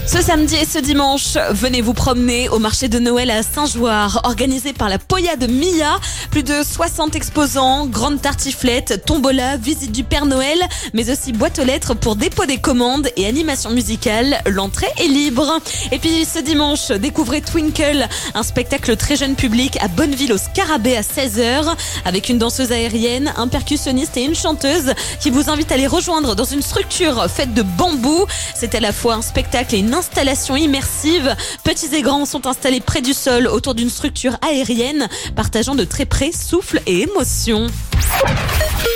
Ce samedi et ce dimanche, venez vous promener au marché de Noël à Saint-Jouard, organisé par la Poya de Mia. Plus de 60 exposants, grandes tartiflettes, tombola, visite du Père Noël, mais aussi boîte aux lettres pour dépôt des commandes et animation musicale. L'entrée est libre. Et puis ce dimanche, découvrez Twinkle, un spectacle très jeune public à Bonneville au Scarabée à 16h, avec une danseuse aérienne, un percussionniste et une chanteuse qui vous invitent à les rejoindre dans une structure faite de bambou. C'est à la fois un spectacle et une installation immersive. Petits et grands sont installés près du sol autour d'une structure aérienne, partageant de très près souffle et émotion.